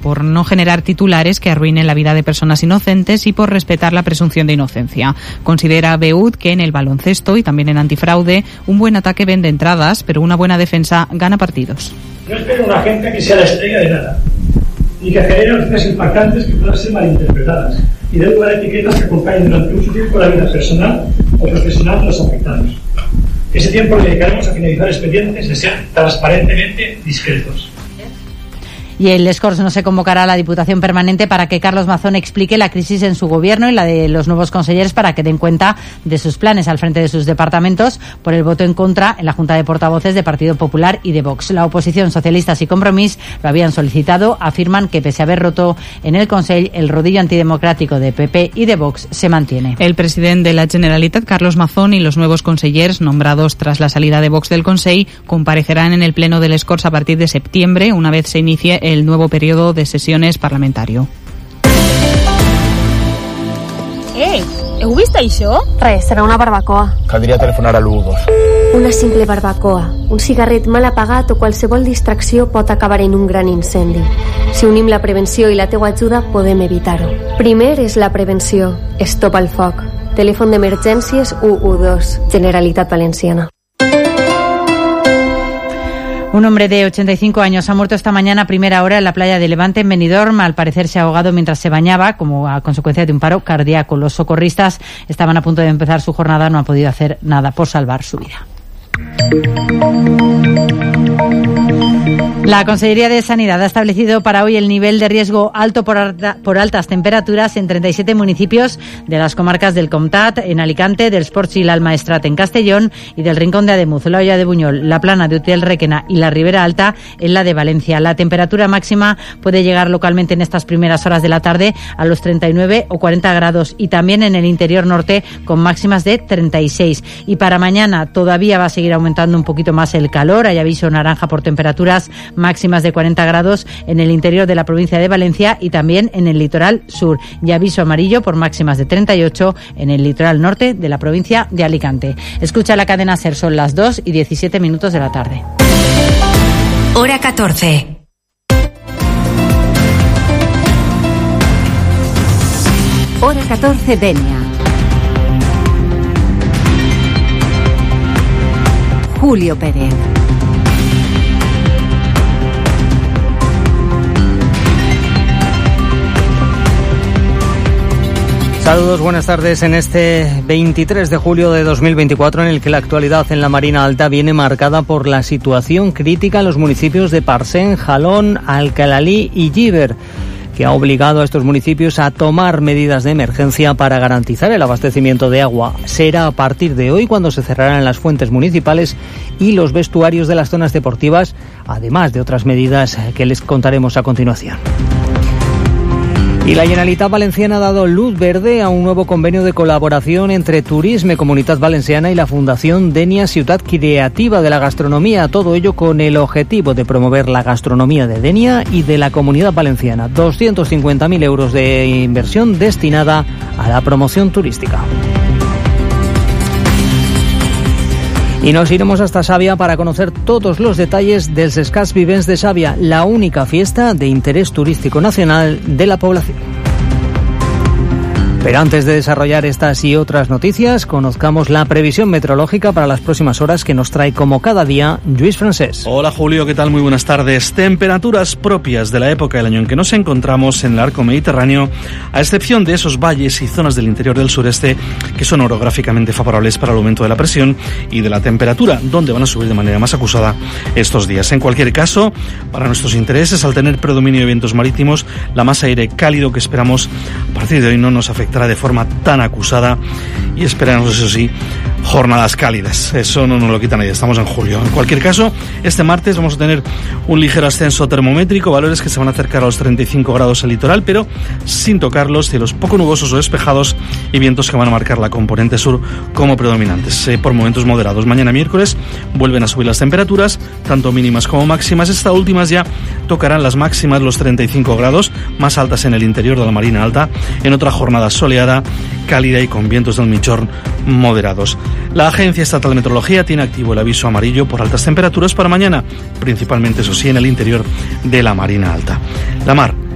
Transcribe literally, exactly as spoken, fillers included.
por no generar titulares que arruinen la vida de personas inocentes y por respetar la presunción de inocencia. Considera Beud que en el baloncesto y también en antifraude un buen ataque vende entradas, pero una buena defensa gana partidos. No espero una gente que sea la estrella de nada, ni que genere noticias impactantes que puedan ser malinterpretadas, y dé lugar a etiquetas que acompañen durante mucho tiempo la vida personal o profesional de los afectados. Ese tiempo lo dedicaremos a finalizar expedientes y a ser transparentemente discretos. Y el Les Corts no se convocará a la Diputación Permanente para que Carlos Mazón explique la crisis en su gobierno y la de los nuevos consejeros para que den cuenta de sus planes al frente de sus departamentos por el voto en contra en la Junta de Portavoces de Partido Popular y de Vox. La oposición, socialistas y Compromís lo habían solicitado. Afirman que pese a haber roto en el Consell, el rodillo antidemocrático de P P y de Vox se mantiene. El presidente de la Generalitat, Carlos Mazón, y los nuevos consellers nombrados tras la salida de Vox del Consell comparecerán en el Pleno del Les Corts a partir de septiembre, una vez se inicie el nuevo periodo de sesiones parlamentario. Eh, heu vist això? Res, serà una barbacoa. Caldria telefonar a l'u dos. Una simple barbacoa, un cigarret mal apagat o qualsevol distracció pot acabar en un gran incendi. Si unim la prevenció i la teua ajuda, podem evitar-ho. Primer és la prevenció. Stop al foc. Telèfon d'emergències u u dos. Generalitat Valenciana. Un hombre de ochenta y cinco años ha muerto esta mañana a primera hora en la playa de Levante, en Benidorm. Al parecer se ha ahogado mientras se bañaba, como a consecuencia de un paro cardíaco. Los socorristas estaban a punto de empezar su jornada, no han podido hacer nada por salvar su vida. La Consellería de Sanidad ha establecido para hoy el nivel de riesgo alto por, alta, por altas temperaturas en treinta y siete municipios de las comarcas del Comtat, en Alicante, del Sports y el Maestrat en Castellón y del Rincón de Ademuz, la Hoya de Buñol, la Plana de Utiel Requena y la Ribera Alta en la de Valencia. La temperatura máxima puede llegar localmente en estas primeras horas de la tarde a los treinta y nueve o cuarenta grados y también en el interior norte con máximas de treinta y seis. Y para mañana todavía va a seguir aumentando un poquito más el calor. Hay aviso naranja por temperaturas máximas de cuarenta grados en el interior de la provincia de Valencia y también en el litoral sur. Y aviso amarillo por máximas de treinta y ocho en el litoral norte de la provincia de Alicante. Escucha la cadena SER, son las dos y diecisiete minutos de la tarde. Hora catorce. Hora catorce, Denia. Julio Pérez. Saludos, buenas tardes en este veintitrés de julio de dos mil veinticuatro, en el que la actualidad en la Marina Alta viene marcada por la situación crítica en los municipios de Parcén, Jalón, Alcalalí y Llíber, que ha obligado a estos municipios a tomar medidas de emergencia para garantizar el abastecimiento de agua. Será a partir de hoy cuando se cerrarán las fuentes municipales y los vestuarios de las zonas deportivas, además de otras medidas que les contaremos a continuación. Y la Generalitat Valenciana ha dado luz verde a un nuevo convenio de colaboración entre Turisme Comunitat Valenciana y la Fundación Denia Ciutat Creativa de la Gastronomía. Todo ello con el objetivo de promover la gastronomía de Denia y de la Comunidad Valenciana. doscientos cincuenta mil euros de inversión destinada a la promoción turística. Y nos iremos hasta Xàbia para conocer todos los detalles del Sescas Vivents de Xàbia, la única fiesta de interés turístico nacional de la población. Pero antes de desarrollar estas y otras noticias, conozcamos la previsión meteorológica para las próximas horas que nos trae como cada día Lluís Francés. Hola Julio, ¿qué tal? Muy buenas tardes. Temperaturas propias de la época del año en que nos encontramos en el arco mediterráneo, a excepción de esos valles y zonas del interior del sureste que son orográficamente favorables para el aumento de la presión y de la temperatura, donde van a subir de manera más acusada estos días. En cualquier caso, para nuestros intereses, al tener predominio de vientos marítimos, la masa de aire cálido que esperamos a partir de hoy no nos afectará de forma tan acusada y esperamos, eso sí, jornadas cálidas. Eso no nos lo quita nadie, estamos en julio. En cualquier caso, este martes vamos a tener un ligero ascenso termométrico, valores que se van a acercar a los treinta y cinco grados en el litoral, pero sin tocarlos, cielos poco nubosos o despejados y vientos que van a marcar la componente sur como predominantes. Eh, por momentos moderados. Mañana miércoles vuelven a subir las temperaturas, tanto mínimas como máximas. Estas últimas ya tocarán las máximas, los treinta y cinco grados, más altas en el interior de la Marina Alta, en otra jornada soleada, cálida y con vientos del Migjorn moderados. La Agencia Estatal de Meteorología tiene activo el aviso amarillo por altas temperaturas para mañana, principalmente, eso sí, en el interior de la Marina Alta. La mar